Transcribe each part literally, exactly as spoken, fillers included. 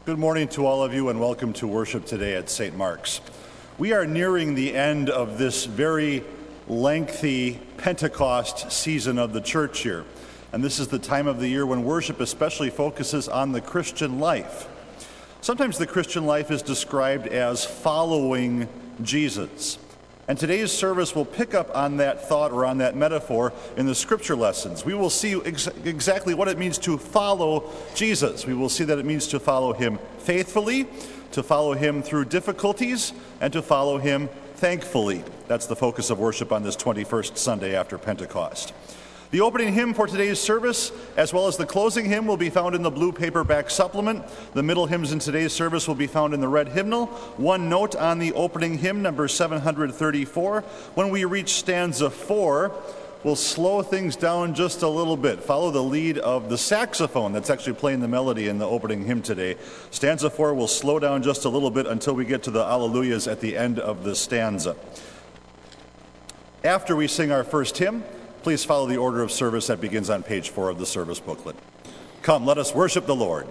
Good morning to all of you and welcome to worship today at Saint Mark's. We are nearing the end of this very lengthy Pentecost season of the church here. And this is the time of the year when worship especially focuses on the Christian life. Sometimes the Christian life is described as following Jesus. And today's service will pick up on that thought or on that metaphor in the scripture lessons. We will see ex- exactly what it means to follow Jesus. We will see that it means to follow him faithfully, to follow him through difficulties, and to follow him thankfully. That's the focus of worship on this twenty-first Sunday after Pentecost. The opening hymn for today's service, as well as the closing hymn, will be found in the blue paperback supplement. The middle hymns in today's service will be found in the red hymnal. One note on the opening hymn, number seven hundred thirty-four. When we reach stanza four, we'll slow things down just a little bit. Follow the lead of the saxophone that's actually playing the melody in the opening hymn today. Stanza four will slow down just a little bit until we get to the Alleluias at the end of the stanza. After we sing our first hymn, please follow the order of service that begins on page four of the service booklet. Come, let us worship the Lord.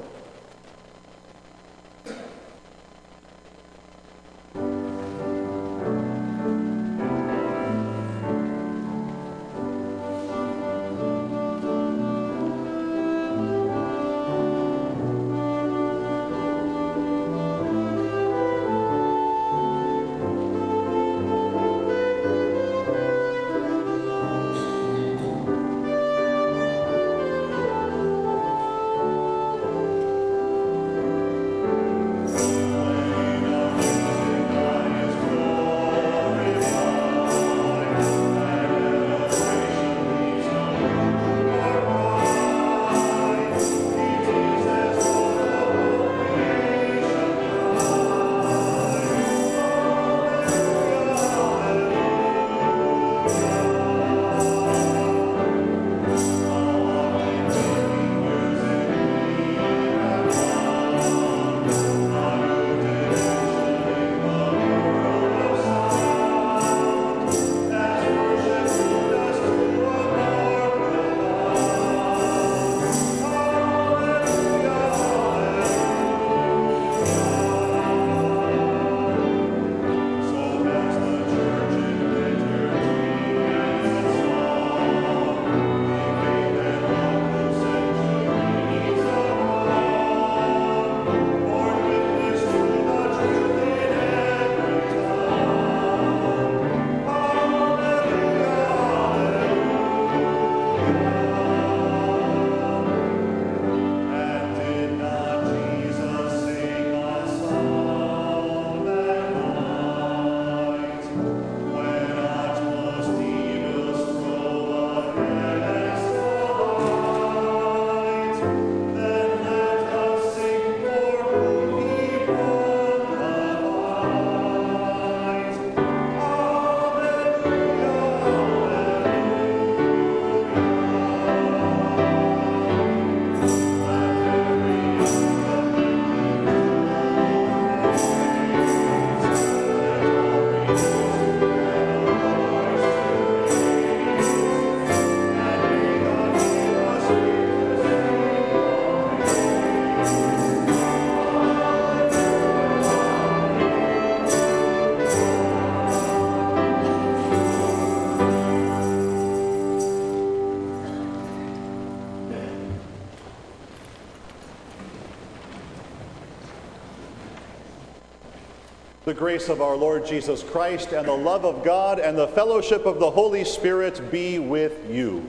The grace of our Lord Jesus Christ and the love of God and the fellowship of the Holy Spirit be with you.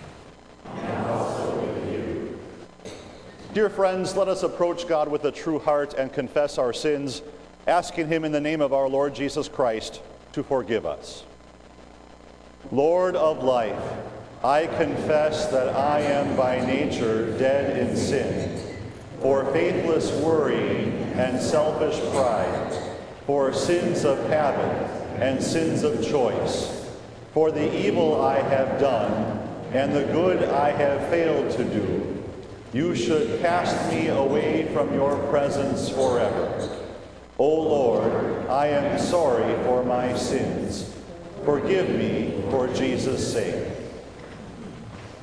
And also with you. Dear friends, let us approach God with a true heart and confess our sins, asking him in the name of our Lord Jesus Christ to forgive us. Lord of life, I confess that I am by nature dead in sin, for faithless worrying and selfish pride, for sins of habit and sins of choice, for the evil I have done and the good I have failed to do. You should cast me away from your presence forever. O Lord, I am sorry for my sins. Forgive me for Jesus' sake.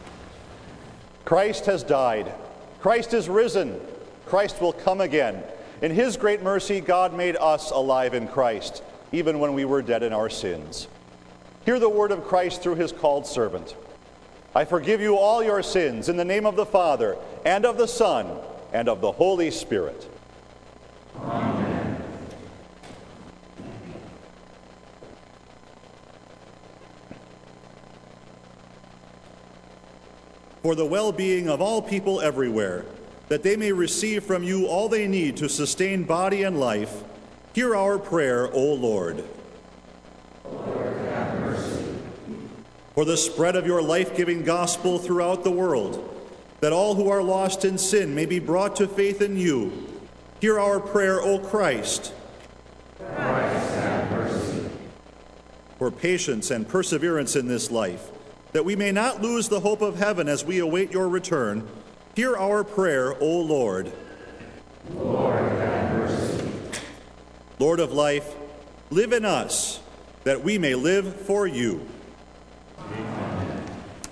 Christ has died. Christ is risen. Christ will come again. In his great mercy, God made us alive in Christ, even when we were dead in our sins. Hear the word of Christ through his called servant. I forgive you all your sins in the name of the Father, and of the Son, and of the Holy Spirit. Amen. For the well-being of all people everywhere, that they may receive from you all they need to sustain body and life, hear our prayer, O Lord. Lord, have mercy. For the spread of your life-giving gospel throughout the world, that all who are lost in sin may be brought to faith in you, hear our prayer, O Christ. Christ, have mercy. For patience and perseverance in this life, that we may not lose the hope of heaven as we await your return, hear our prayer, O Lord. Lord, have mercy. Lord of life, live in us, that we may live for you. Amen.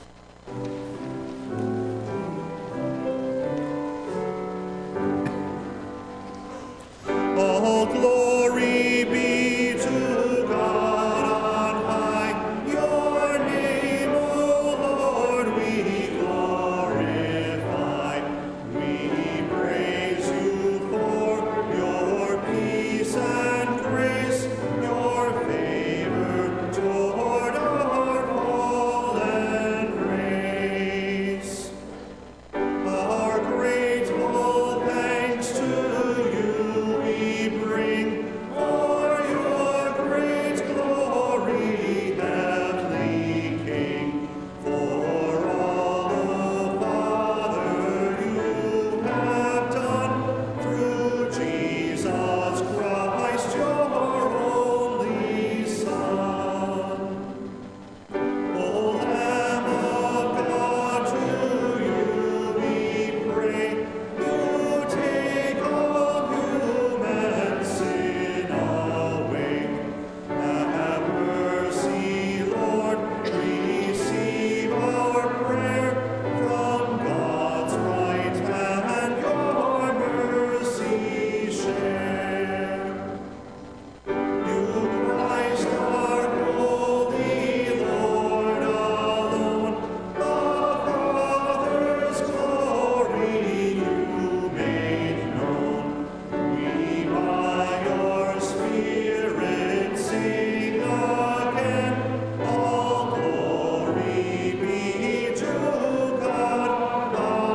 All glory be to God on high. Your name, O Lord, we glorify. We praise you for your peace and grace, your favor toward our fallen race. Our grateful thanks to you we bring for your great glory, heavenly King. For all the Father you have done through Jesus Christ, your only Son. O Lamb of God, to you we pray. You take all human sin away. Have mercy, Lord. Receive our prayer from God's right hand. Your mercy share. You, Christ, are holy, Lord alone. The Father's glory you made known. We by your Spirit sing again. All glory be to God.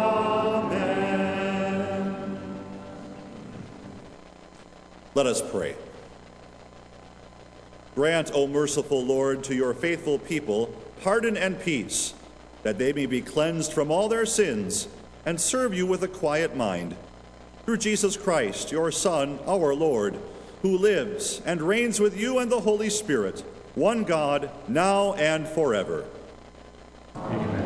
Amen. Let us pray. Grant, O merciful Lord, to your faithful people pardon and peace, that they may be cleansed from all their sins and serve you with a quiet mind. Through Jesus Christ, your Son, our Lord, who lives and reigns with you and the Holy Spirit, one God, now and forever. Amen.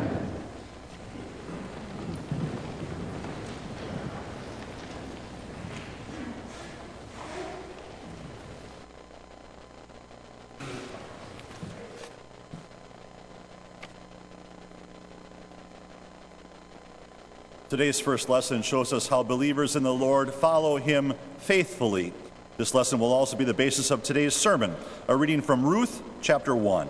Today's first lesson shows us how believers in the Lord follow him faithfully. This lesson will also be the basis of today's sermon, a reading from Ruth chapter one.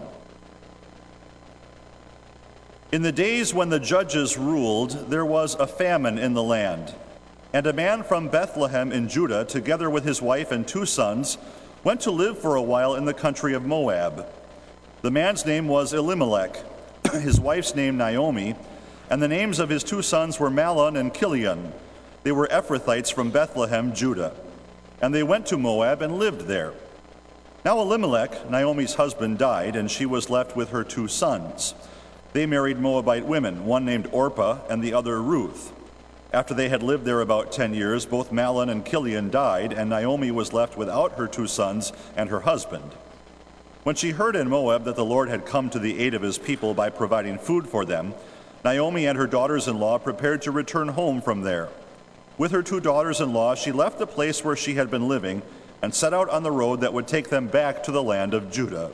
In the days when the judges ruled, there was a famine in the land. And a man from Bethlehem in Judah, together with his wife and two sons, went to live for a while in the country of Moab. The man's name was Elimelech, his wife's name Naomi, and the names of his two sons were Mahlon and Chilion. They were Ephrathites from Bethlehem, Judah. And they went to Moab and lived there. Now Elimelech, Naomi's husband, died, and she was left with her two sons. They married Moabite women, one named Orpah and the other Ruth. After they had lived there about ten years, both Mahlon and Chilion died, and Naomi was left without her two sons and her husband. When she heard in Moab that the Lord had come to the aid of his people by providing food for them, Naomi and her daughters-in-law prepared to return home from there. With her two daughters-in-law, she left the place where she had been living and set out on the road that would take them back to the land of Judah.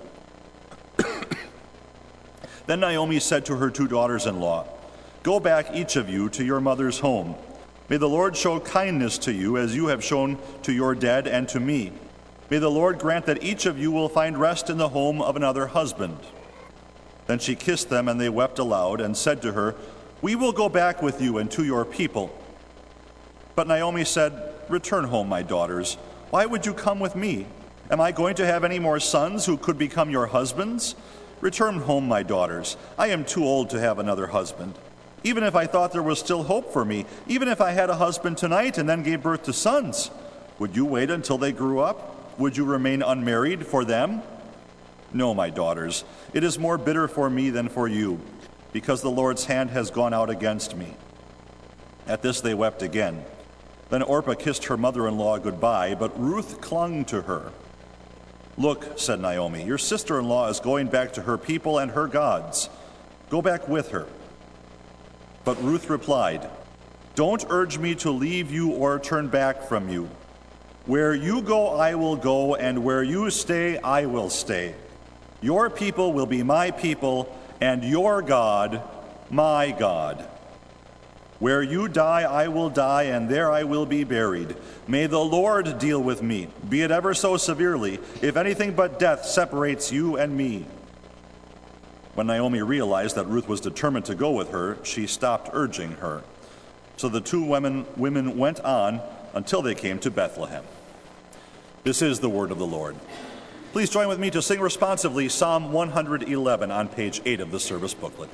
Then Naomi said to her two daughters-in-law, "Go back, each of you, to your mother's home. May the Lord show kindness to you as you have shown to your dead and to me. May the Lord grant that each of you will find rest in the home of another husband." Then she kissed them, and they wept aloud and said to her, "We will go back with you and to your people." But Naomi said, "Return home, my daughters. Why would you come with me? Am I going to have any more sons who could become your husbands? Return home, my daughters. I am too old to have another husband. Even if I thought there was still hope for me, even if I had a husband tonight and then gave birth to sons, would you wait until they grew up? Would you remain unmarried for them? No, my daughters, it is more bitter for me than for you, because the Lord's hand has gone out against me." At this they wept again. Then Orpah kissed her mother-in-law goodbye, but Ruth clung to her. "Look," said Naomi, "your sister-in-law is going back to her people and her gods. Go back with her." But Ruth replied, "Don't urge me to leave you or turn back from you. Where you go, I will go, and where you stay, I will stay. Your people will be my people, and your God, my God. Where you die, I will die, and there I will be buried. May the Lord deal with me, be it ever so severely, if anything but death separates you and me." When Naomi realized that Ruth was determined to go with her, she stopped urging her. So the two women, women went on until they came to Bethlehem. This is the word of the Lord. Please join with me to sing responsively Psalm one hundred eleven on page eight of the service booklet.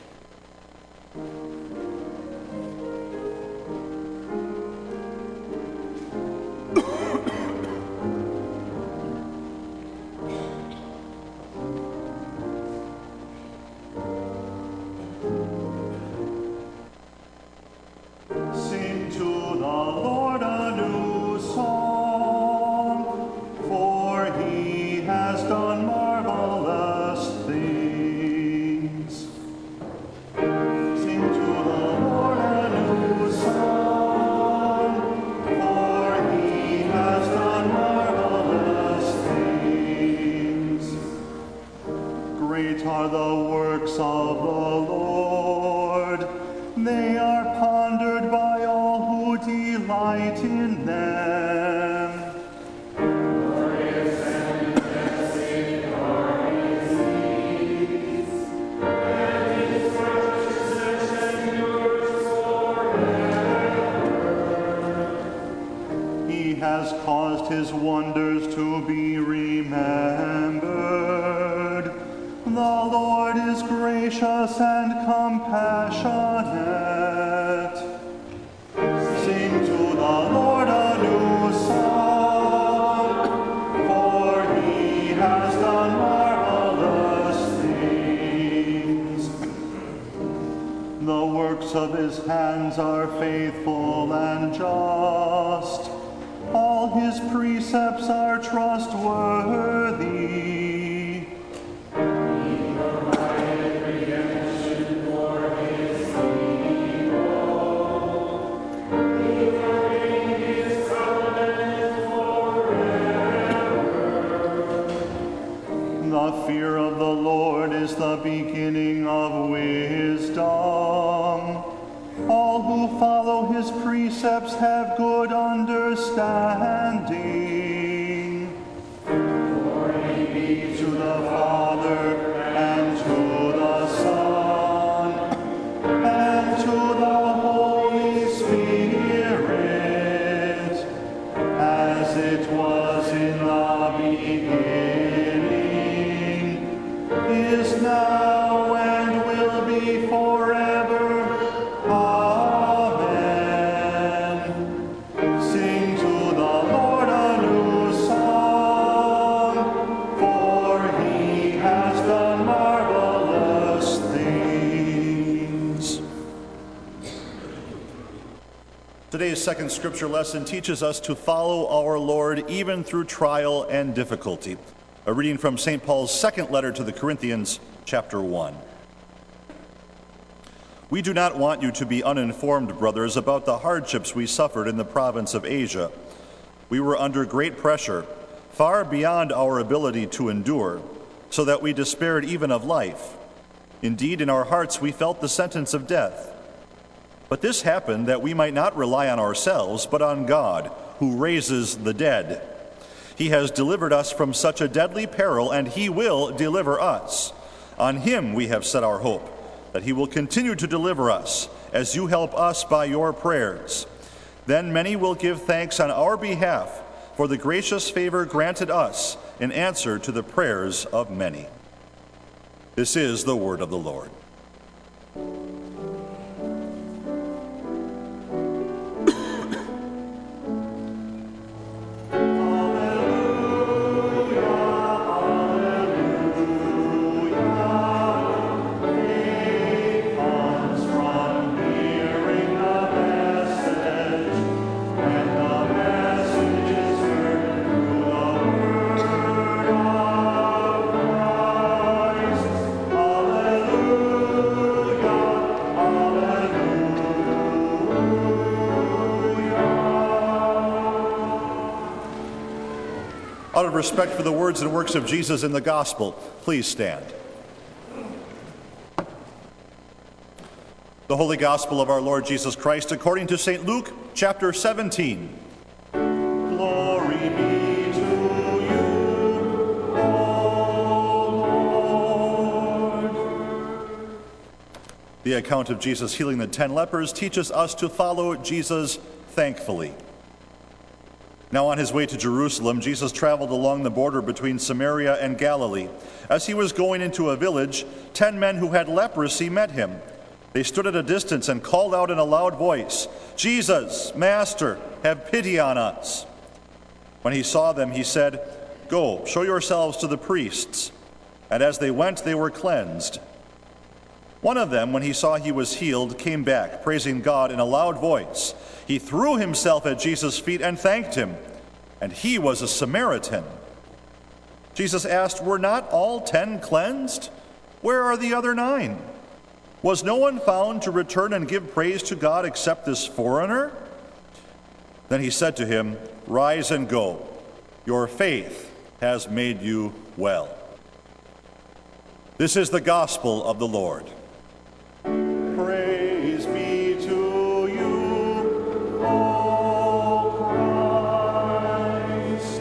Sing to the Lord a new song, for he has done marvelous things. Sing to the Lord a new song, for he has done marvelous things. Great are the works of the Lord. They are pondered by all who delight in them. Glorious and majestic are his deeds, and his righteousness endures forever. He has caused his wonders to be remembered. The Lord is gracious and compassionate. Sing to the Lord a new song, for he has done marvelous things. The works of his hands are faithful and just. All his precepts are trustworthy. The fear of the Lord is the beginning of wisdom. All who follow his precepts have good understanding. Glory be to the Father, and to the Son, and to the Holy Spirit, as it was in the beginning, is now, and will be forever. Amen. Sing to the Lord a new song, for he has done marvelous things. Today's second scripture lesson teaches us to follow our Lord even through trial and difficulty. A reading from Saint Paul's second letter to the Corinthians, chapter one. We do not want you to be uninformed, brothers, about the hardships we suffered in the province of Asia. We were under great pressure, far beyond our ability to endure, so that we despaired even of life. Indeed, in our hearts we felt the sentence of death. But this happened that we might not rely on ourselves, but on God, who raises the dead. He has delivered us from such a deadly peril, and he will deliver us. On him we have set our hope, that he will continue to deliver us, as you help us by your prayers. Then many will give thanks on our behalf for the gracious favor granted us in answer to the prayers of many. This is the word of the Lord. Out of respect for the words and works of Jesus in the gospel, please stand. The Holy Gospel of our Lord Jesus Christ according to Saint Luke, chapter seventeen. Glory be to you, O Lord. The account of Jesus healing the ten lepers teaches us to follow Jesus thankfully. Now on his way to Jerusalem, Jesus traveled along the border between Samaria and Galilee. As he was going into a village, ten men who had leprosy met him. They stood at a distance and called out in a loud voice, "Jesus, Master, have pity on us." When he saw them, he said, "Go, show yourselves to the priests." And as they went, they were cleansed. One of them, when he saw he was healed, came back, praising God in a loud voice. He threw himself at Jesus' feet and thanked him, and he was a Samaritan. Jesus asked, "Were not all ten cleansed? Where are the other nine? Was no one found to return and give praise to God except this foreigner?" Then he said to him, "Rise and go. Your faith has made you well." This is the gospel of the Lord. Praise be to you, O Christ.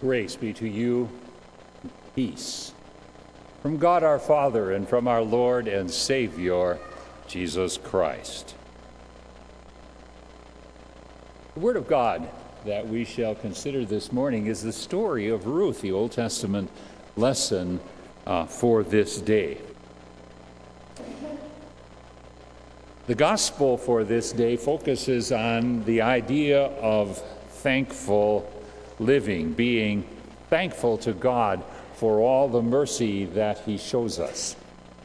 Grace be to you, peace, from God our Father and from our Lord and Savior, Jesus Christ. The Word of God that we shall consider this morning is the story of Ruth, the Old Testament lesson uh, for this day. The gospel for this day focuses on the idea of thankful living, being thankful to God for all the mercy that he shows us.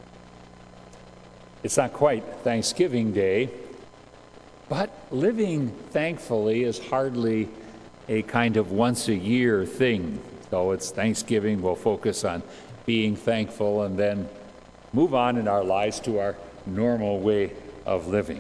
It's not quite Thanksgiving Day, but living thankfully is hardly a kind of once a year thing. So it's Thanksgiving, we'll focus on being thankful and then move on in our lives to our normal way of living.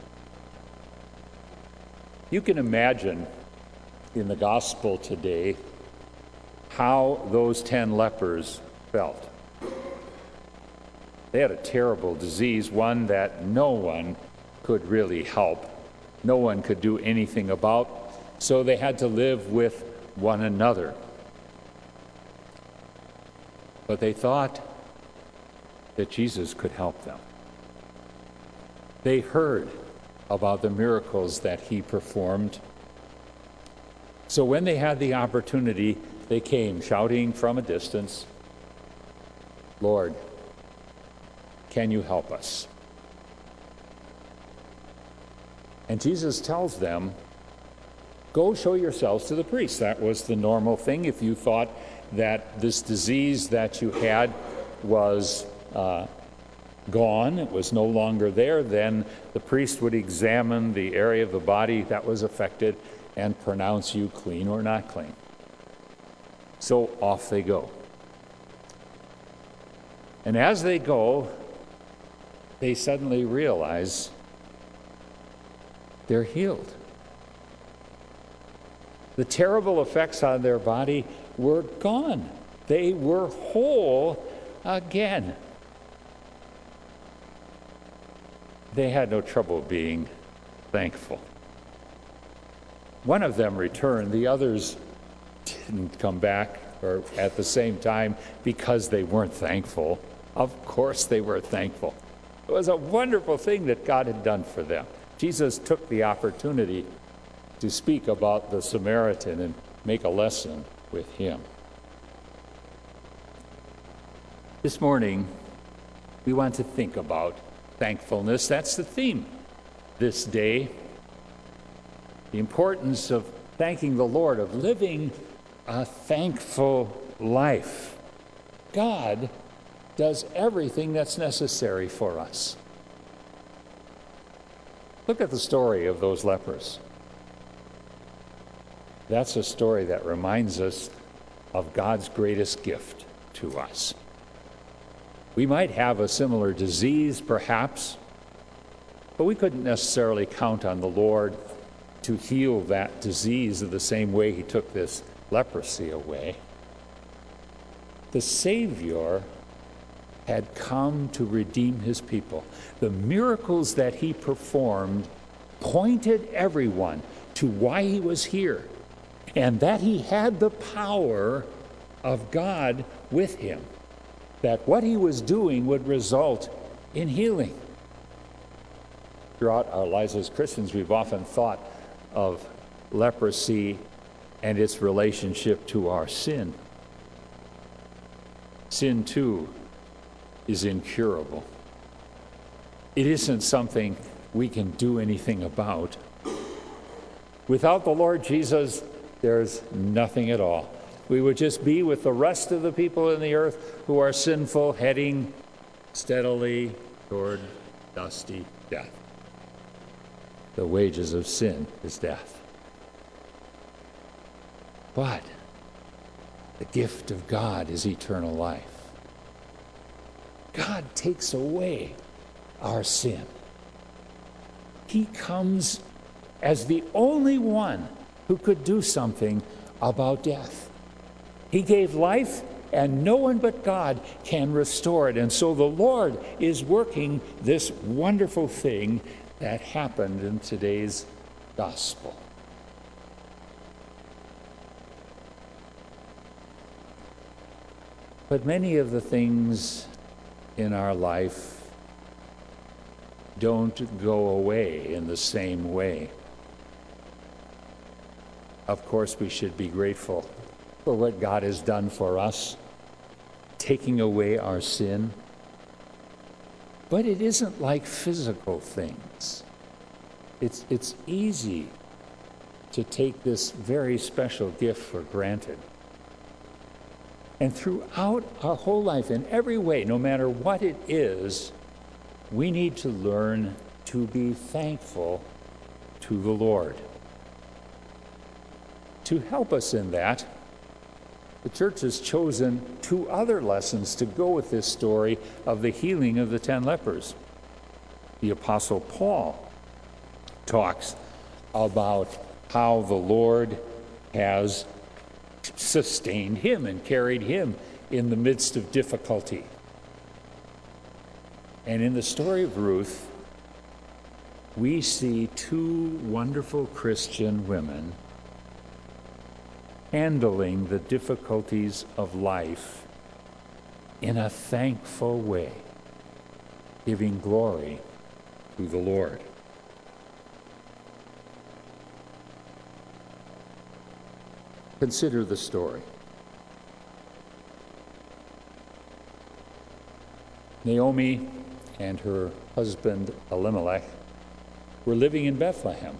You can imagine in the gospel today how those ten lepers felt. They had a terrible disease, one that no one could really help. No one could do anything about, so they had to live with one another. But they thought that Jesus could help them. They heard about the miracles that he performed. So when they had the opportunity, they came shouting from a distance, "Lord, can you help us?" And Jesus tells them, "Go show yourselves to the priest." That was the normal thing. If you thought that this disease that you had was uh, gone, it was no longer there, then the priest would examine the area of the body that was affected and pronounce you clean or not clean. So off they go. And as they go, they suddenly realize they're healed. The terrible effects on their body were gone. They were whole again. They had no trouble being thankful. One of them returned. The others didn't come back or at the same time because they weren't thankful. Of course they were thankful. It was a wonderful thing that God had done for them. Jesus took the opportunity to speak about the Samaritan and make a lesson with him. This morning, we want to think about thankfulness. That's the theme this day. The importance of thanking the Lord, of living a thankful life. God does everything that's necessary for us. Look at the story of those lepers. That's a story that reminds us of God's greatest gift to us. We might have a similar disease, perhaps, but we couldn't necessarily count on the Lord to heal that disease in the same way he took this leprosy away. The Savior had come to redeem his people. The miracles that he performed pointed everyone to why he was here, and that he had the power of God with him, that what he was doing would result in healing. Throughout our lives as Christians, we've often thought of leprosy and its relationship to our sin. Sin, too, is incurable. It isn't something we can do anything about. Without the Lord Jesus, there's nothing at all. We would just be with the rest of the people in the earth who are sinful, heading steadily toward dusty death. The wages of sin is death. But the gift of God is eternal life. God takes away our sin. He comes as the only one who could do something about death. He gave life, and no one but God can restore it. And so the Lord is working this wonderful thing that happened in today's gospel. But many of the things in our life don't go away in the same way. Of course, we should be grateful for what God has done for us, taking away our sin. But it isn't like physical things. It's, it's easy to take this very special gift for granted. And throughout our whole life, in every way, no matter what it is, we need to learn to be thankful to the Lord. To help us in that, the church has chosen two other lessons to go with this story of the healing of the ten lepers. The Apostle Paul talks about how the Lord has sustained him and carried him in the midst of difficulty. And in the story of Ruth, we see two wonderful Christian women handling the difficulties of life in a thankful way, giving glory to the Lord. Consider the story. Naomi and her husband Elimelech were living in Bethlehem.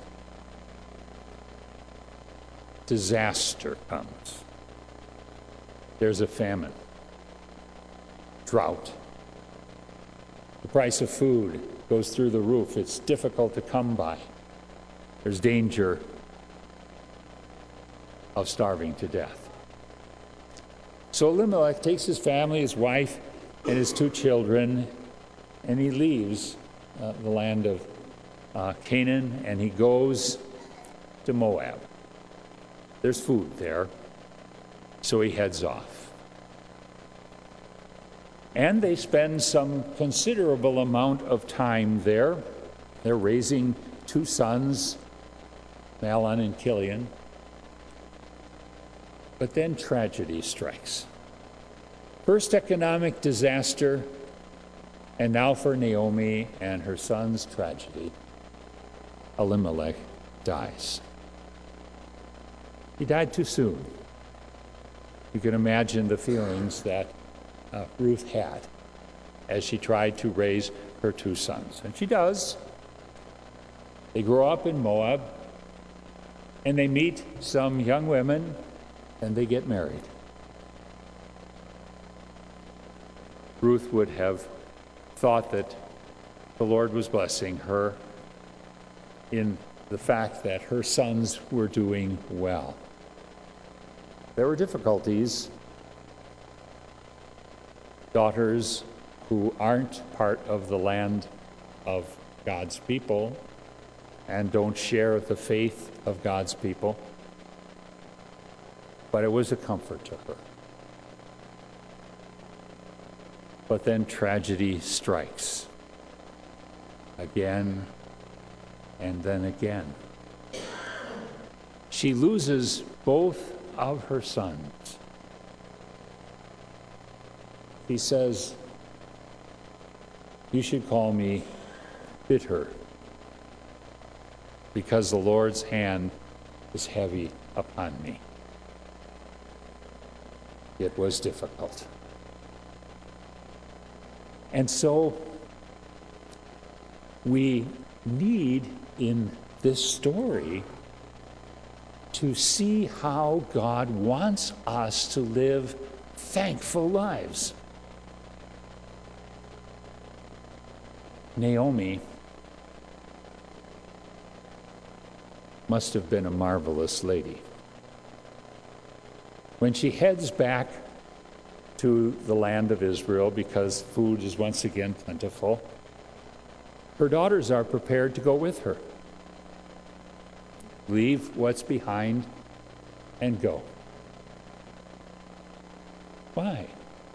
Disaster comes. There's a famine, drought. The price of food goes through the roof. It's difficult to come by. There's danger of starving to death. So Elimelech takes his family, his wife, and his two children, and he leaves uh, the land of uh, Canaan, and he goes to Moab. There's food there, so he heads off. And they spend some considerable amount of time there. They're raising two sons, Mahlon and Chilion. But then tragedy strikes. First economic disaster, and now for Naomi and her son's tragedy, Elimelech dies. He died too soon. You can imagine the feelings that uh, Ruth had as she tried to raise her two sons. And she does. They grow up in Moab, and they meet some young women, and they get married. Ruth would have thought that the Lord was blessing her in the fact that her sons were doing well. There were difficulties. Daughters who aren't part of the land of God's people and don't share the faith of God's people. But it was a comfort to her. But then tragedy strikes again and then again. She loses both of her sons. He says, "You should call me bitter, because the Lord's hand is heavy upon me." It was difficult. And so we need in this story to see how God wants us to live thankful lives. Naomi must have been a marvelous lady. When she heads back to the land of Israel, because food is once again plentiful, her daughters are prepared to go with her. Leave what's behind and go. Why?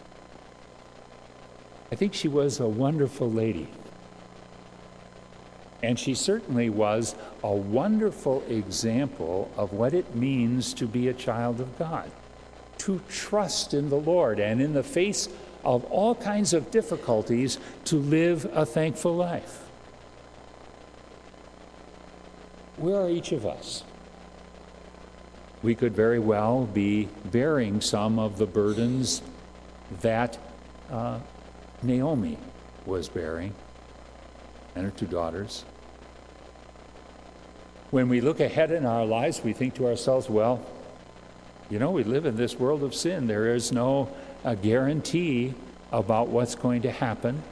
I think she was a wonderful lady. And she certainly was a wonderful example of what it means to be a child of God. to trust in the Lord, and in the face of all kinds of difficulties, to live a thankful life. Where are each of us? We could very well be bearing some of the burdens that uh, Naomi was bearing, and her two daughters. When we look ahead in our lives, we think to ourselves, well, you know, we live in this world of sin. There is no uh, guarantee about what's going to happen.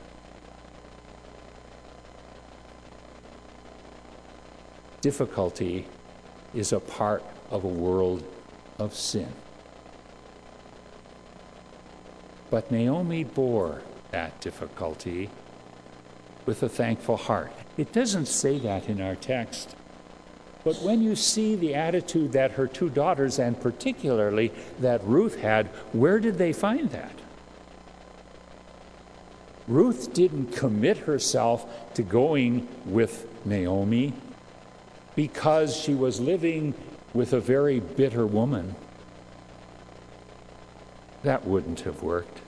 Difficulty is a part of a world of sin. But Naomi bore that difficulty with a thankful heart. It doesn't say that in our text. But when you see the attitude that her two daughters, and particularly that Ruth had, where did they find that? Ruth didn't commit herself to going with Naomi because she was living with a very bitter woman. That wouldn't have worked.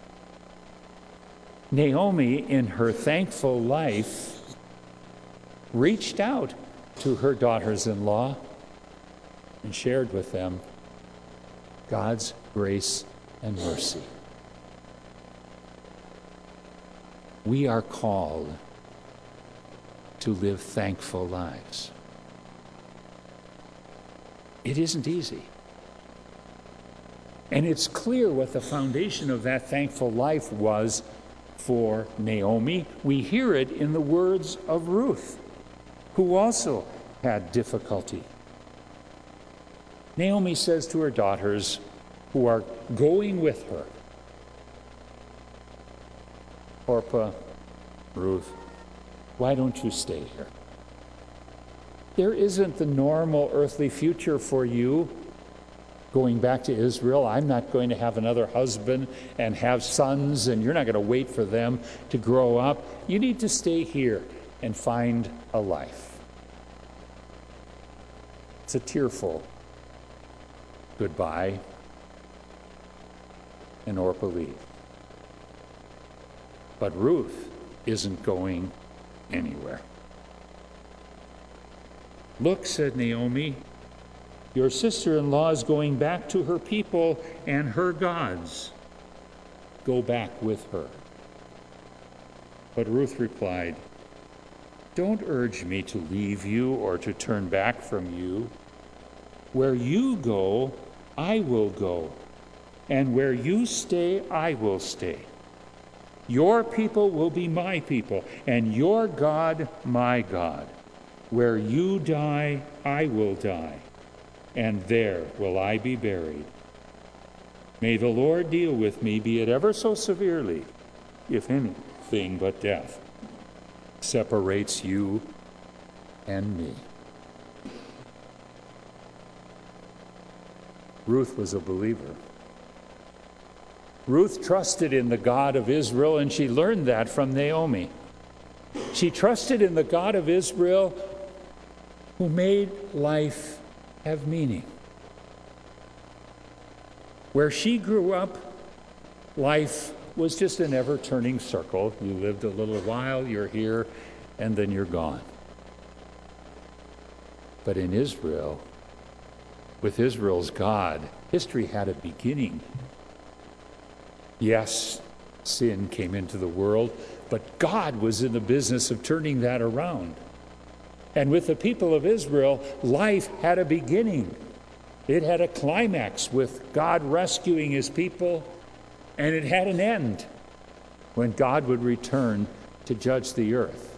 Naomi, in her thankful life, reached out to her daughters-in-law and shared with them God's grace and mercy. We are called to live thankful lives. It isn't easy. And it's clear what the foundation of that thankful life was for Naomi. We hear it in the words of Ruth, who also had difficulty. Naomi says to her daughters who are going with her, Orpah, Ruth, why don't you stay here? There isn't the normal earthly future for you going back to Israel. I'm not going to have another husband and have sons, and you're not going to wait for them to grow up. You need to stay here and find a life. It's a tearful goodbye, and Orpah leaves. But Ruth isn't going anywhere. Look, said Naomi, your sister-in-law is going back to her people and her gods. Go back with her. But Ruth replied, don't urge me to leave you or to turn back from you. Where you go, I will go, and where you stay, I will stay. Your people will be my people, and your God, my God. Where you die, I will die, and there will I be buried. May the Lord deal with me, be it ever so severely, if anything but death separates you and me. Ruth was a believer. Ruth trusted in the God of Israel, and she learned that from Naomi. She trusted in the God of Israel who made life have meaning. Where she grew up, life was just an ever-turning circle. You lived a little while, you're here, and then you're gone. But in Israel, with Israel's God, history had a beginning. Yes, sin came into the world, but God was in the business of turning that around. And with the people of Israel, life had a beginning. It had a climax with God rescuing his people, and it had an end when God would return to judge the earth.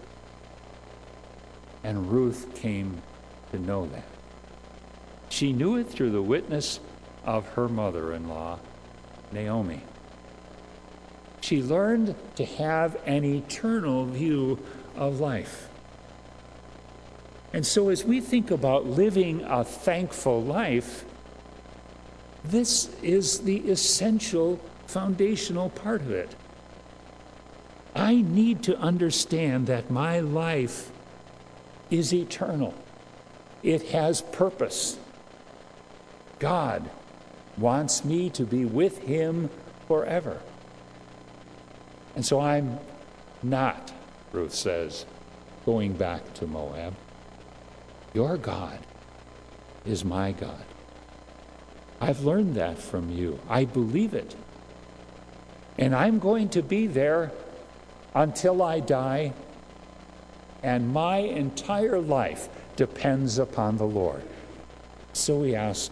And Ruth came to know that. She knew it through the witness of her mother-in-law, Naomi. She learned to have an eternal view of life. And so as we think about living a thankful life, this is the essential foundational part of it. I need to understand that my life is eternal. It has purpose. God wants me to be with him forever. And so I'm not, Ruth says, going back to Moab. Your God is my God. I've learned that from you. I believe it. And I'm going to be there until I die, and my entire life depends upon the Lord. So we ask,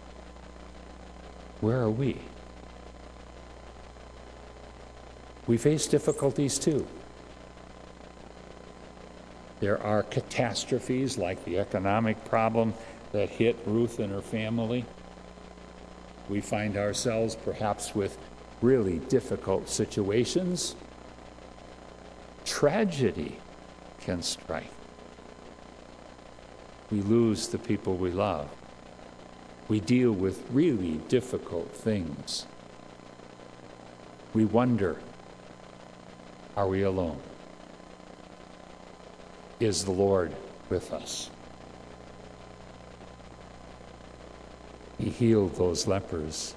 where are we? We face difficulties too. There are catastrophes like the economic problem that hit Ruth and her family. We find ourselves perhaps with really difficult situations. Tragedy can strike. We lose the people we love. We deal with really difficult things. We wonder, are we alone? Is the Lord with us? He healed those lepers.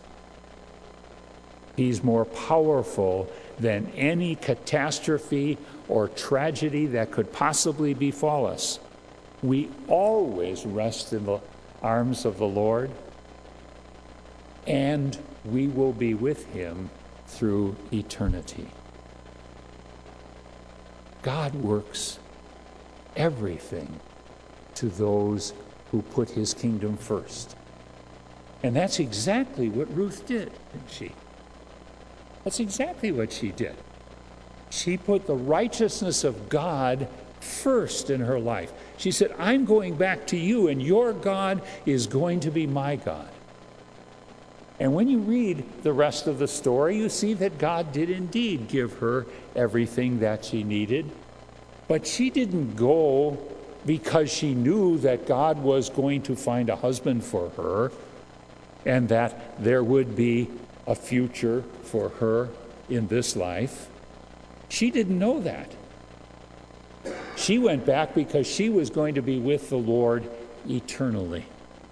He's more powerful than any catastrophe or tragedy that could possibly befall us. We always rest in the arms of the Lord, and we will be with him through eternity. God works everything to those who put his kingdom first. And that's exactly what Ruth did, didn't she? That's exactly what she did. She put the righteousness of God first in her life. She said, I'm going back to you, and your God is going to be my God. And when you read the rest of the story, you see that God did indeed give her everything that she needed. But she didn't go because she knew that God was going to find a husband for her and that there would be a future for her in this life. She didn't know that. She went back because she was going to be with the Lord eternally.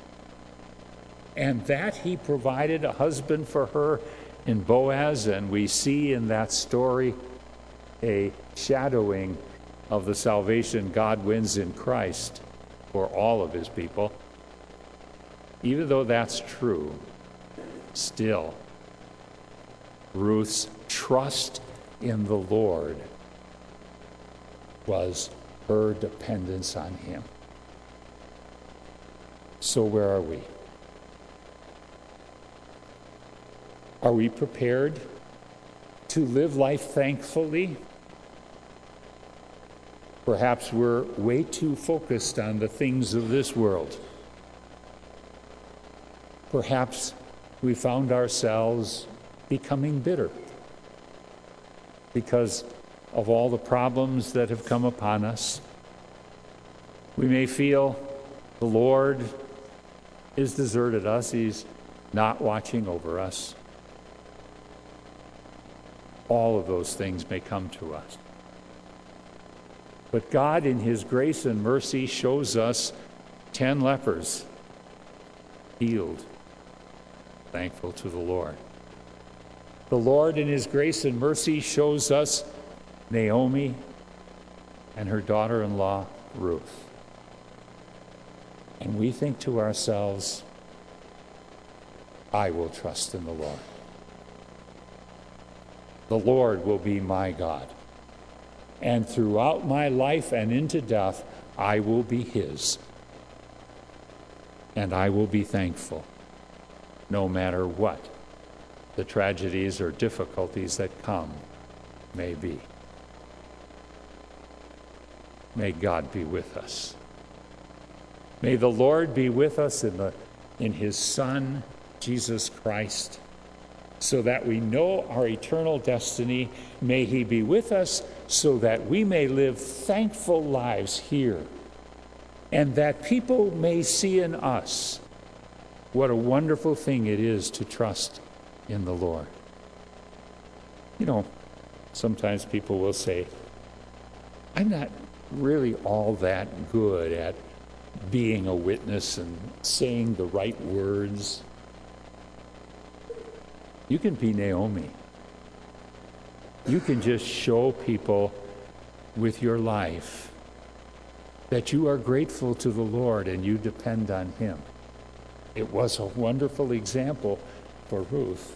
And that he provided a husband for her in Boaz, and we see in that story a shadowing of the salvation God wins in Christ for all of his people. Even though that's true, still, Ruth's trust in the Lord was her dependence on him. So where are we? Are we prepared to live life thankfully? Perhaps we're way too focused on the things of this world. Perhaps we found ourselves becoming bitter because of all the problems that have come upon us. We may feel the Lord has deserted us. He's not watching over us. All of those things may come to us. But God, in his grace and mercy, shows us ten lepers healed, thankful to the Lord. The Lord, in his grace and mercy, shows us Naomi and her daughter-in-law, Ruth. And we think to ourselves, I will trust in the Lord. The Lord will be my God. And throughout my life and into death, I will be his. And I will be thankful, no matter what the tragedies or difficulties that come may be. May God be with us. May the Lord be with us in, the, in his Son, Jesus Christ, so that we know our eternal destiny. May he be with us so that we may live thankful lives here, and that people may see in us what a wonderful thing it is to trust in the Lord. You know, sometimes people will say, I'm not really all that good at being a witness and saying the right words. You can be Naomi. You can just show people with your life that you are grateful to the Lord and you depend on Him. It was a wonderful example for Ruth.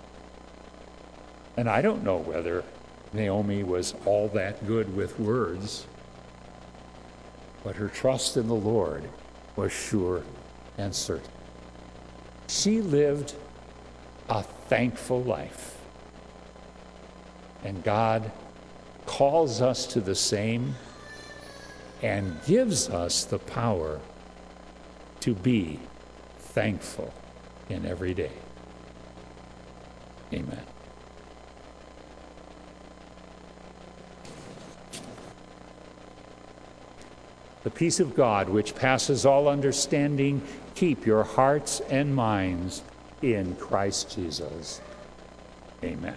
And I don't know whether Naomi was all that good with words, but her trust in the Lord was sure and certain. She lived a thankful life. And God calls us to the same and gives us the power to be thankful in every day. Amen. The peace of God, which passes all understanding, keep your hearts and minds in Christ Jesus. Amen.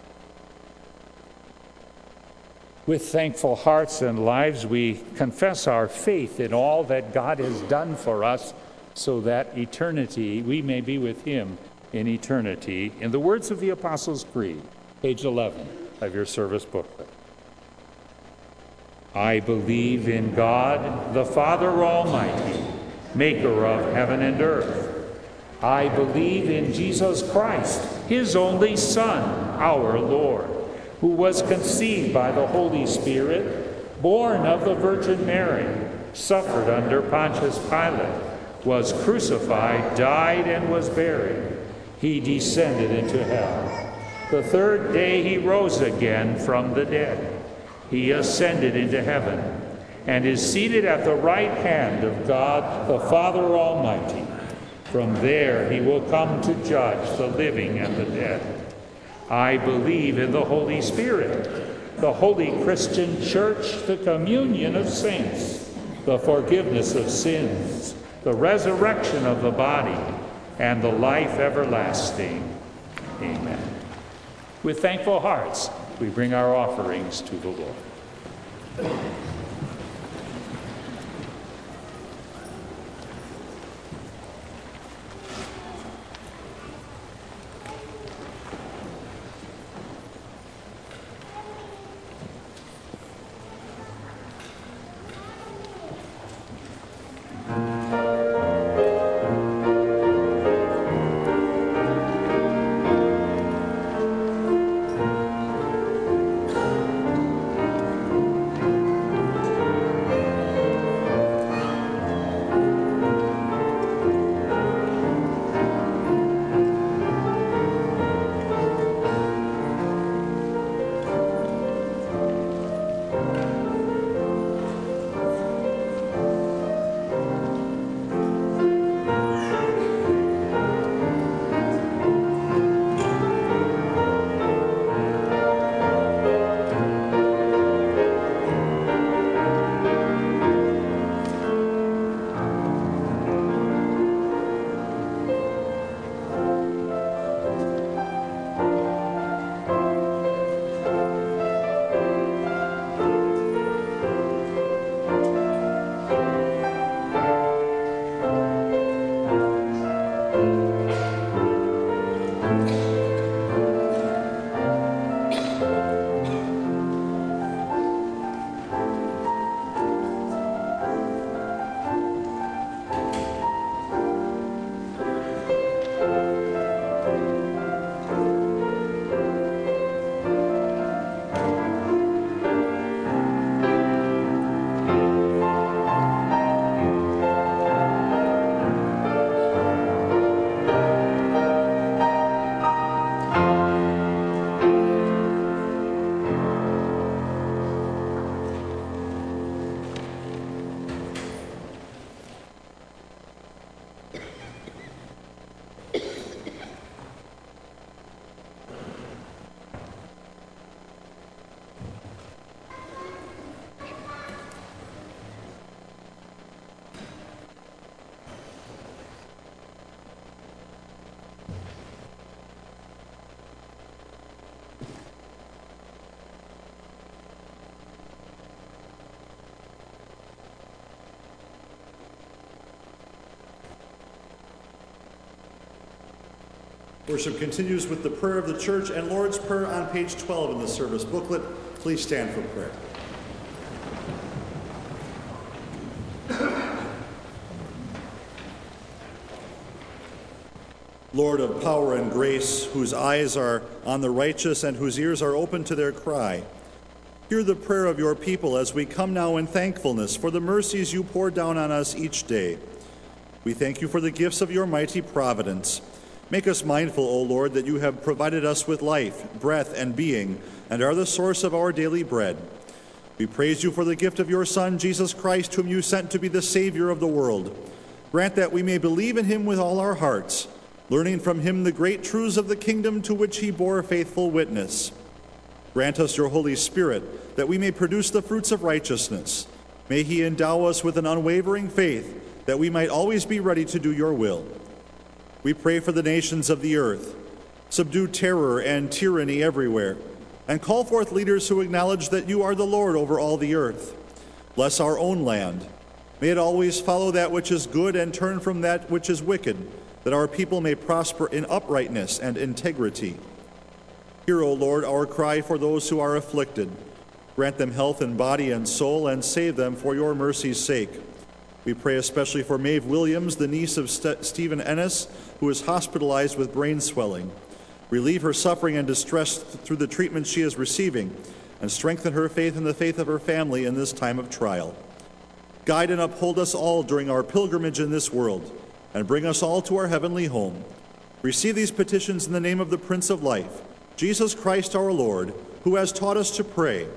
With thankful hearts and lives, we confess our faith in all that God has done for us so that eternity, we may be with Him in eternity. In the words of the Apostles' Creed, page eleven of your service booklet. I believe in God, the Father Almighty, maker of heaven and earth. I believe in Jesus Christ, His only Son, our Lord, who was conceived by the Holy Spirit, born of the Virgin Mary, suffered under Pontius Pilate, was crucified, died, and was buried. He descended into hell. The third day He rose again from the dead. He ascended into heaven and is seated at the right hand of God, the Father Almighty. From there He will come to judge the living and the dead. I believe in the Holy Spirit, the holy Christian Church, the communion of saints, the forgiveness of sins, the resurrection of the body, and the life everlasting. Amen. With thankful hearts, we bring our offerings to the Lord. Worship continues with the prayer of the church and Lord's Prayer on page twelve in the service booklet. Please stand for prayer. Lord of power and grace, whose eyes are on the righteous and whose ears are open to their cry, hear the prayer of your people as we come now in thankfulness for the mercies you pour down on us each day. We thank you for the gifts of your mighty providence. Make us mindful, O Lord, that you have provided us with life, breath, and being, and are the source of our daily bread. We praise you for the gift of your Son, Jesus Christ, whom you sent to be the Savior of the world. Grant that we may believe in him with all our hearts, learning from him the great truths of the kingdom to which he bore faithful witness. Grant us your Holy Spirit, that we may produce the fruits of righteousness. May he endow us with an unwavering faith, that we might always be ready to do your will. We pray for the nations of the earth. Subdue terror and tyranny everywhere, and call forth leaders who acknowledge that you are the Lord over all the earth. Bless our own land. May it always follow that which is good and turn from that which is wicked, that our people may prosper in uprightness and integrity. Hear, O Lord, our cry for those who are afflicted. Grant them health in body and soul, and save them for your mercy's sake. We pray especially for Maeve Williams, the niece of St- Stephen Ennis, who is hospitalized with brain swelling. Relieve her suffering and distress th- through the treatment she is receiving, and strengthen her faith and the faith of her family in this time of trial. Guide and uphold us all during our pilgrimage in this world, and bring us all to our heavenly home. Receive these petitions in the name of the Prince of Life, Jesus Christ our Lord, who has taught us to pray.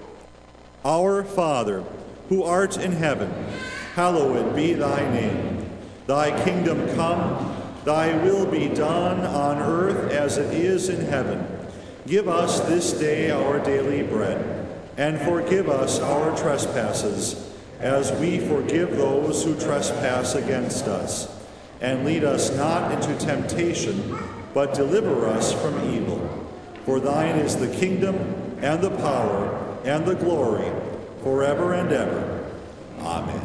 Our Father, who art in heaven, hallowed be thy name. Thy kingdom come, thy will be done on earth as it is in heaven. Give us this day our daily bread, and forgive us our trespasses, as we forgive those who trespass against us. And lead us not into temptation, but deliver us from evil. For thine is the kingdom, and the power, and the glory, forever and ever. Amen.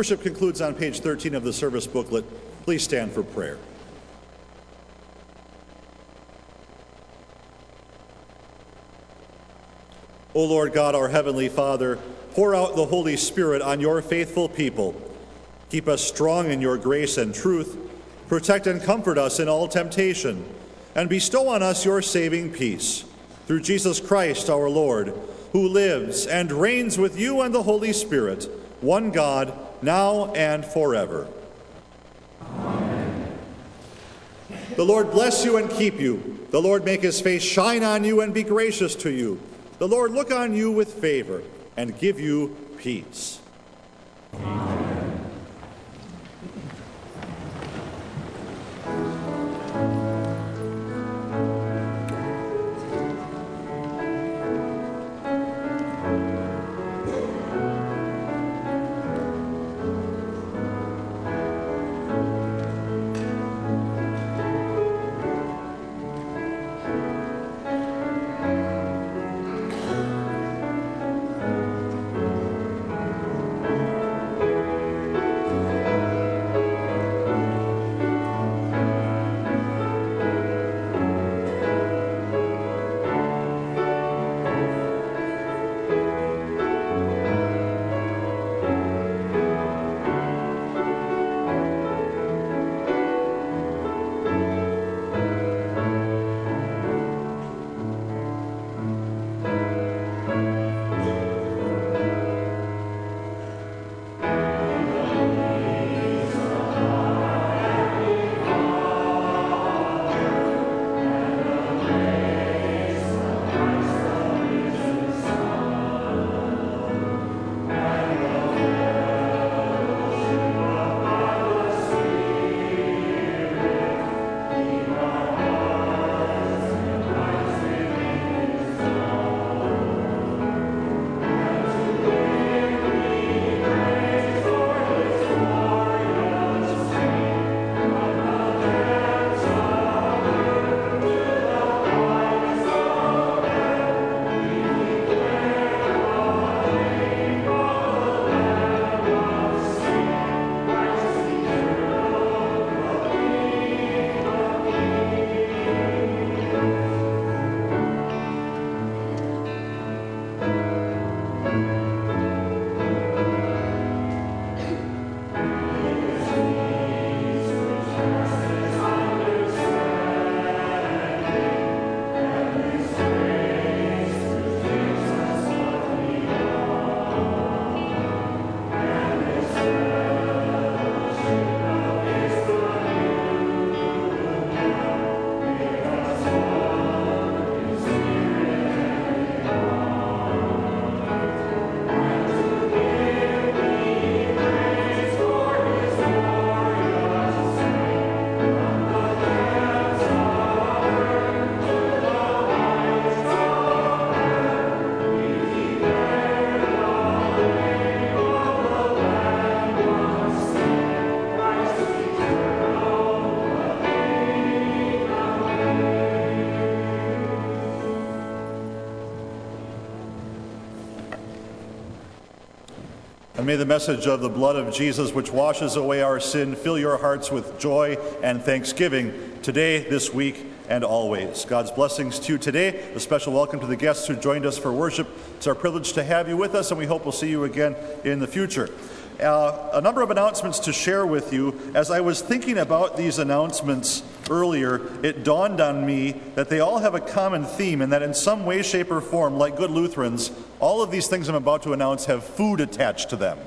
Worship concludes on page thirteen of the service booklet. Please stand for prayer. O Lord God, our Heavenly Father, pour out the Holy Spirit on your faithful people. Keep us strong in your grace and truth. Protect and comfort us in all temptation, and bestow on us your saving peace. Through Jesus Christ our Lord, who lives and reigns with you and the Holy Spirit, one God, now and forever. Amen. The Lord bless you and keep you. The Lord make his face shine on you and be gracious to you. The Lord look on you with favor and give you peace. Amen. And may the message of the blood of Jesus, which washes away our sin, fill your hearts with joy and thanksgiving today, this week, and always. God's blessings to you today. A special welcome to the guests who joined us for worship. It's our privilege to have you with us, and we hope we'll see you again in the future. Uh, a number of announcements to share with you. As I was thinking about these announcements earlier, it dawned on me that they all have a common theme, and that in some way, shape, or form, like good Lutherans, all of these things I'm about to announce have food attached to them.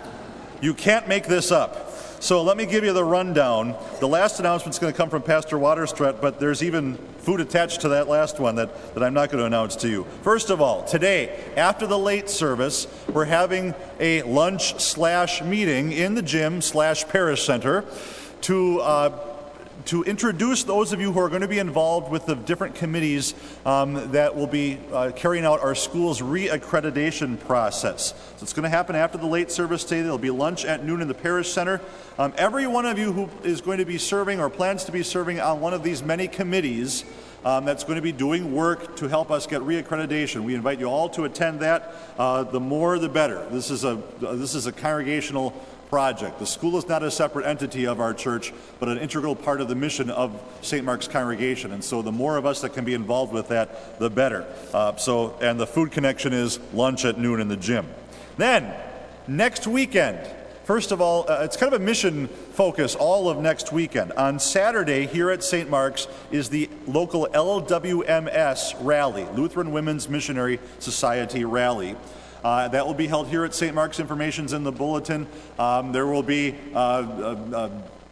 You can't make this up. So let me give you the rundown. The last announcement is going to come from Pastor Waterstret, but there's even food attached to that last one that, that I'm not going to announce to you. First of all, today, after the late service, we're having a lunch slash meeting in the gym slash parish center to uh, to introduce those of you who are going to be involved with the different committees um, that will be uh, carrying out our school's re-accreditation process. So it's going to happen after the late service today. There'll be lunch at noon in the parish center. Um, every one of you who is going to be serving or plans to be serving on one of these many committees Um, that's going to be doing work to help us get reaccreditation. We invite you all to attend that. Uh, the more, the better. This is a this is a congregational project. The school is not a separate entity of our church, but an integral part of the mission of Saint Mark's congregation. And so the more of us that can be involved with that, the better. Uh, so, and the food connection is lunch at noon in the gym. Then, next weekend, first of all, uh, it's kind of a mission focus all of next weekend. On Saturday, here at Saint Mark's, is the local L W M S rally, Lutheran Women's Missionary Society rally. Uh, that will be held here at Saint Mark's. Information's in the bulletin. Um, there will be uh, uh, uh,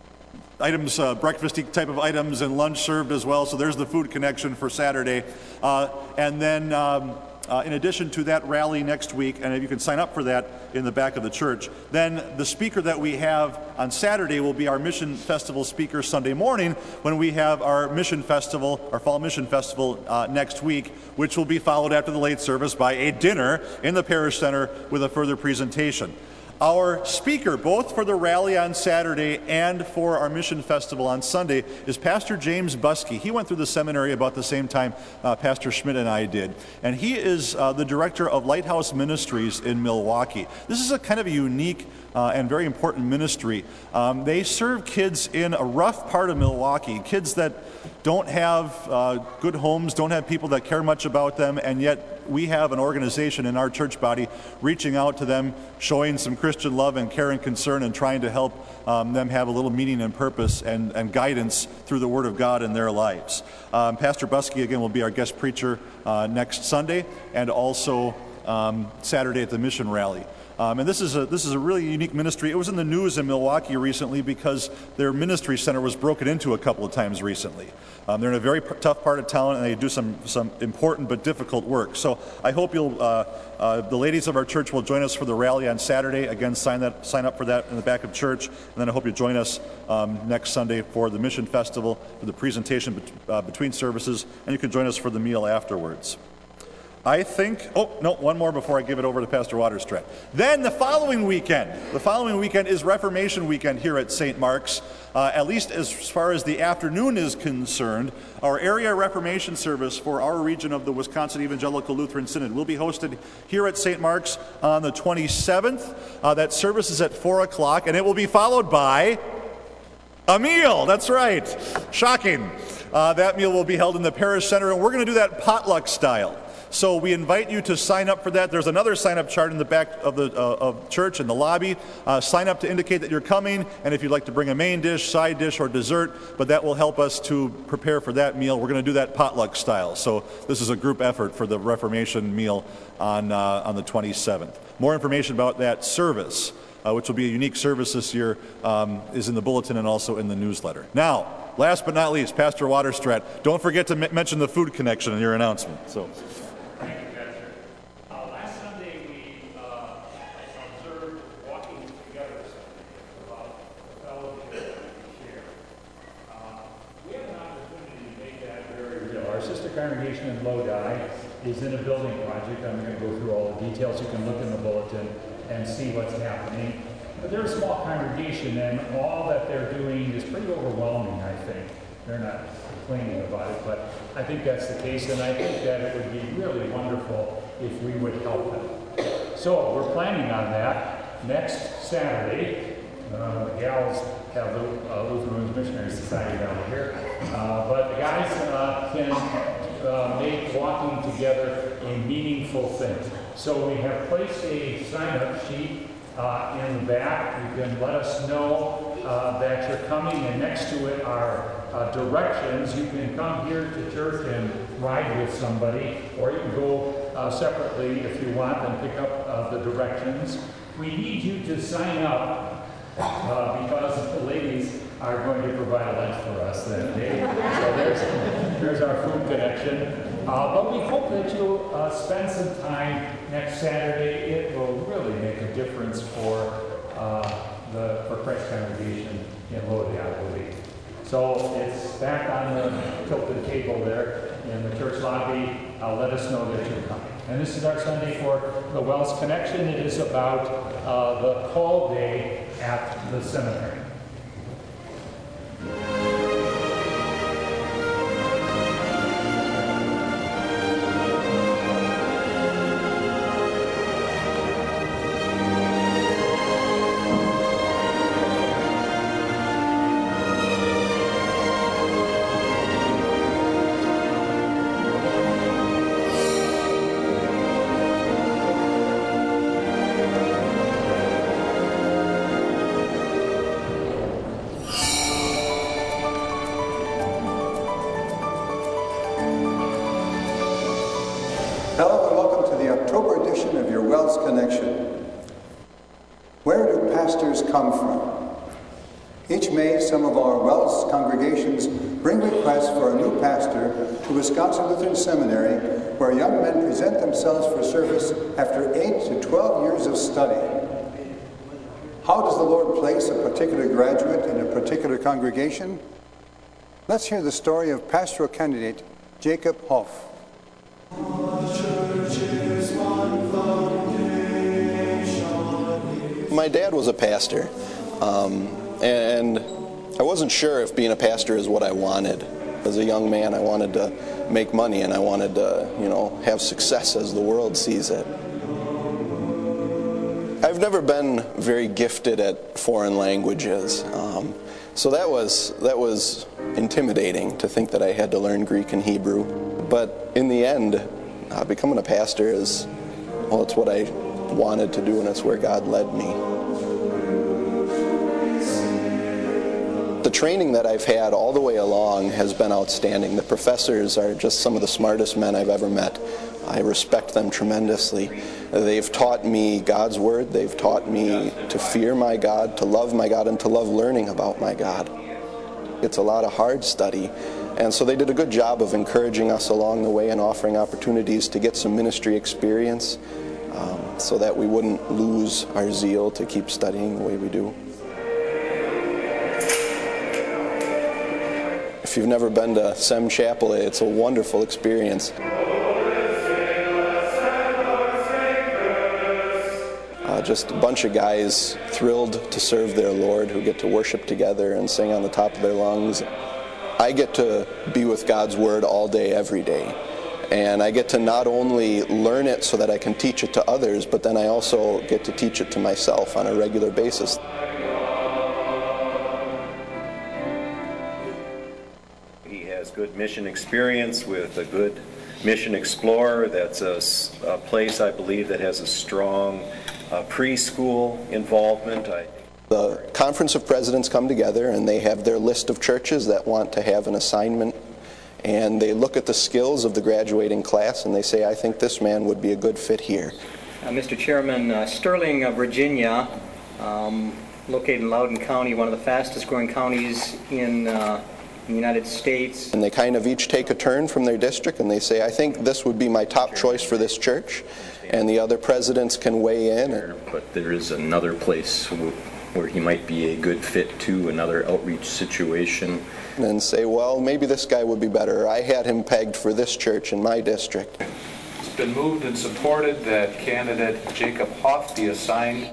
items, uh, breakfasty type of items, and lunch served as well. So there's the food connection for Saturday. Uh, and then, um, uh, in addition to that rally next week, and you can sign up for that in the back of the church, then the speaker that we have on Saturday will be our Mission Festival speaker Sunday morning, when we have our Mission Festival, our Fall Mission Festival uh, next week, which will be followed after the late service by a dinner in the Parish Center with a further presentation. Our speaker, both for the rally on Saturday and for our Mission Festival on Sunday, is Pastor James Buskey. He went through the seminary about the same time uh, Pastor Schmidt and I did. And he is uh, the director of Lighthouse Ministries in Milwaukee. This is a kind of a unique uh, and very important ministry. Um, they serve kids in a rough part of Milwaukee, kids that don't have uh, good homes, don't have people that care much about them, and yet we have an organization in our church body reaching out to them, showing some Christian love and care and concern, and trying to help um, them have a little meaning and purpose and, and guidance through the Word of God in their lives. Um, Pastor Buskey, again, will be our guest preacher uh, next Sunday, and also um, Saturday at the Mission Rally. Um, and this is a this is a really unique ministry. It was in the news in Milwaukee recently because their ministry center was broken into a couple of times recently. Um, they're in a very p- tough part of town, and they do some some important but difficult work. So I hope you'll uh, uh, the ladies of our church will join us for the rally on Saturday. Again, sign that sign up for that in the back of church, and then I hope you join us um, next Sunday for the Mission Festival, for the presentation bet- uh, between services, and you can join us for the meal afterwards. I think, oh, no, one more before I give it over to Pastor Waterstrat. Then the following weekend, the following weekend is Reformation Weekend here at Saint Mark's. Uh, at least as far as the afternoon is concerned, our area Reformation service for our region of the Wisconsin Evangelical Lutheran Synod will be hosted here at Saint Mark's on the twenty-seventh. Uh, that service is at four o'clock, and it will be followed by a meal. That's right. Shocking. Uh, that meal will be held in the Parish Center, and we're going to do that potluck style. So we invite you to sign up for that. There's another sign-up chart in the back of the uh, of church in the lobby. Uh, sign up to indicate that you're coming, and if you'd like to bring a main dish, side dish, or dessert, but that will help us to prepare for that meal. We're going to do that potluck style. So this is a group effort for the Reformation meal on uh, on the twenty-seventh. More information about that service, uh, which will be a unique service this year, um, is in the bulletin and also in the newsletter. Now, last but not least, Pastor Waterstrat, don't forget to m- mention the food connection in your announcement. So. Congregation in Lodi is in a building project. I'm going to go through all the details. You can look in the bulletin and see what's happening. But they're a small congregation, and all that they're doing is pretty overwhelming, I think. They're not complaining about it, but I think that's the case, and I think that it would be really wonderful if we would help them. So we're planning on that next Saturday. Uh, the gals have the uh, Lutheran Women's Missionary Society down here, uh, but the guys uh, can uh, make walking together a meaningful thing. So we have placed a sign-up sheet uh, in the back. You can let us know uh, that you're coming, and next to it are uh, directions. You can come here to church and ride with somebody, or you can go uh, separately if you want and pick up uh, the directions. We need you to sign up Uh, because the ladies are going to provide a lunch for us that day. So there's, there's our food connection. Uh, but we hope that you'll uh, spend some time next Saturday. It will really make a difference for uh, the for Christ Congregation in Lodi, I believe. So it's back on the tilted table there in the church lobby. Uh, let us know that you're coming. And this is our Sunday for the Wells Connection. It is about uh, the call day at the seminary. celebration of your WELS connection. Where do pastors come from? Each May, some of our WELS congregations bring requests for a new pastor to Wisconsin Lutheran Seminary, where young men present themselves for service after eight to twelve years of study. How does the Lord place a particular graduate in a particular congregation? Let's hear the story of pastoral candidate Jacob Hoff. My dad was a pastor, um, and I wasn't sure if being a pastor is what I wanted. As a young man, I wanted to make money, and I wanted to, you know, have success as the world sees it. I've never been very gifted at foreign languages, um, so that was that was intimidating to think that I had to learn Greek and Hebrew. But in the end, uh, becoming a pastor is, well, it's what I wanted to do, and it's where God led me. The training that I've had all the way along has been outstanding. The professors are just some of the smartest men I've ever met. I respect them tremendously. They've taught me God's Word. They've taught me to fear my God, to love my God, and to love learning about my God. It's a lot of hard study. And so they did a good job of encouraging us along the way and offering opportunities to get some ministry experience um, so that we wouldn't lose our zeal to keep studying the way we do. If you've never been to Sem Chapel, it's a wonderful experience. Uh, just a bunch of guys thrilled to serve their Lord, who get to worship together and sing on the top of their lungs. I get to be with God's Word all day, every day. And I get to not only learn it so that I can teach it to others, but then I also get to teach it to myself on a regular basis. He has good mission experience with a good mission explorer. That's a, a place, I believe, that has a strong uh, preschool involvement. I The Conference of Presidents come together and they have their list of churches that want to have an assignment, and they look at the skills of the graduating class and they say, I think this man would be a good fit here. Uh, Mister Chairman, uh, Sterling, uh, Virginia, um, located in Loudoun County, one of the fastest growing counties in, uh, in the United States. And they kind of each take a turn from their district and they say, I think this would be my top choice for this church, and the other presidents can weigh in. But there is another place where he might be a good fit to, another outreach situation. And say, well, maybe this guy would be better. I had him pegged for this church in my district. It's been moved and supported that candidate Jacob Hoff be assigned.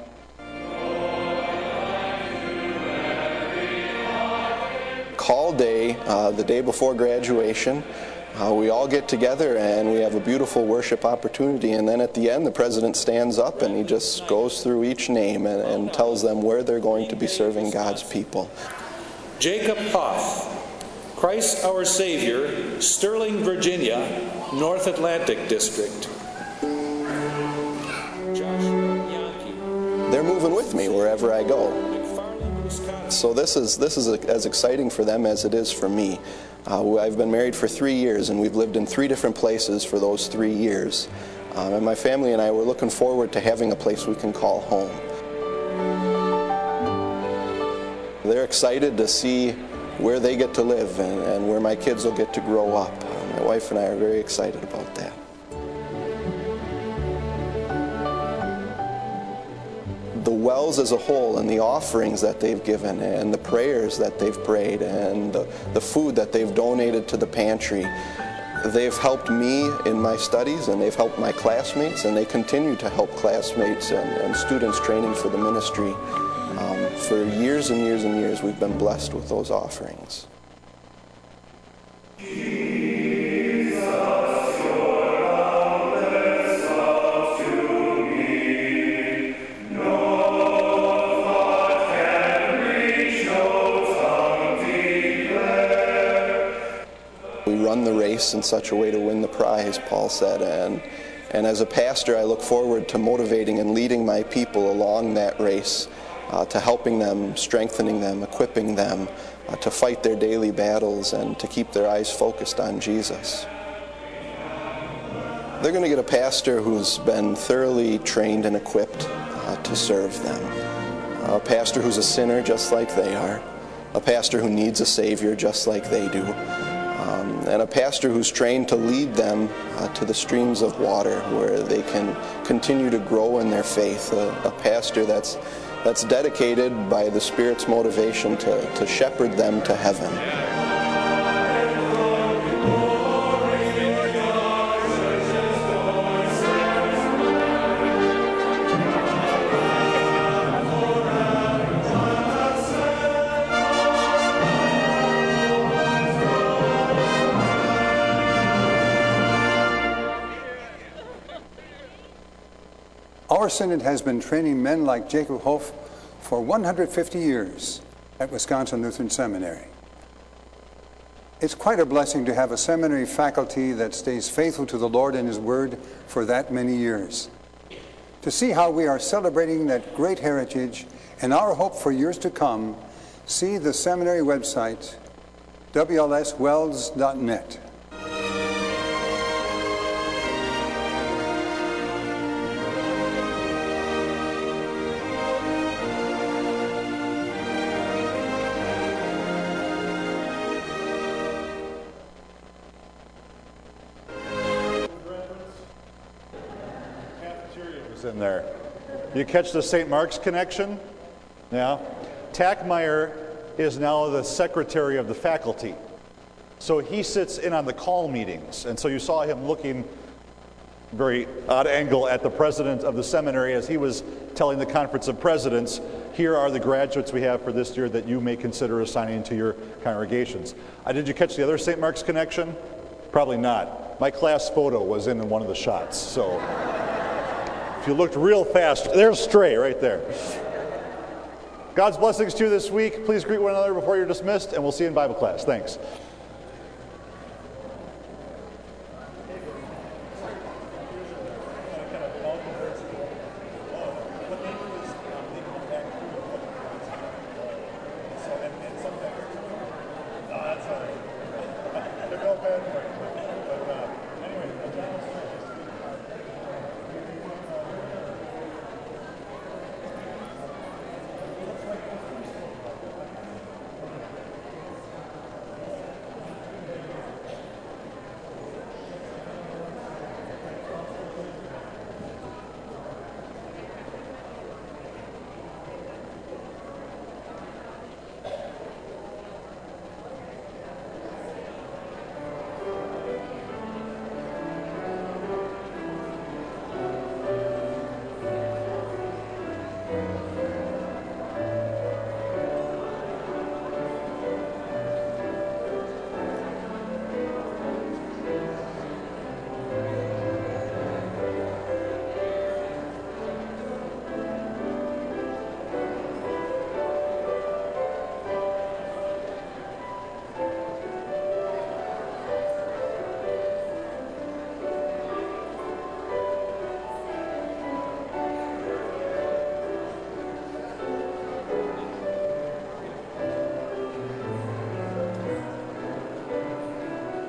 Call day, uh, the day before graduation. Uh, we all get together and we have a beautiful worship opportunity, and then at the end the president stands up and he just goes through each name and, and tells them where they're going to be serving God's people. Jacob Hoff, Christ our Savior, Sterling, Virginia, North Atlantic District. They're moving with me wherever I go. So this is, this is as exciting for them as it is for me. Uh, I've been married for three years and we've lived in three different places for those three years. Um, and my family and I were looking forward to having a place we can call home. They're excited to see where they get to live and, and where my kids will get to grow up. Uh, my wife and I are very excited about that. The WELS as a whole and the offerings that they've given and the prayers that they've prayed and the, the food that they've donated to the pantry, they've helped me in my studies and they've helped my classmates, and they continue to help classmates and, and students training for the ministry. Um, for years and years and years we've been blessed with those offerings. Run the race in such a way to win the prize, Paul said, and and as a pastor I look forward to motivating and leading my people along that race, uh, to helping them, strengthening them, equipping them uh, to fight their daily battles and to keep their eyes focused on Jesus. They're going to get a pastor who's been thoroughly trained and equipped uh, to serve them. A pastor who's a sinner just like they are. A pastor who needs a Savior just like they do. Um, and a pastor who's trained to lead them uh, to the streams of water where they can continue to grow in their faith. A, a pastor that's, that's dedicated by the Spirit's motivation to, to shepherd them to heaven. Our Synod has been training men like Jacob Hoff for one hundred fifty years at Wisconsin Lutheran Seminary. It's quite a blessing to have a seminary faculty that stays faithful to the Lord and His Word for that many years. To see how we are celebrating that great heritage and our hope for years to come, see the seminary website, w l s wells dot net. In there. You catch the Saint Mark's connection? Yeah. Tackmeyer is now the secretary of the faculty. So he sits in on the call meetings. And so you saw him looking very odd angle at the president of the seminary as he was telling the Conference of Presidents, here are the graduates we have for this year that you may consider assigning to your congregations. Uh, did you catch the other Saint Mark's connection? Probably not. My class photo was in one of the shots. So if you looked real fast, there's Stray right there. God's blessings to you this week. Please greet one another before you're dismissed, and we'll see you in Bible class. Thanks.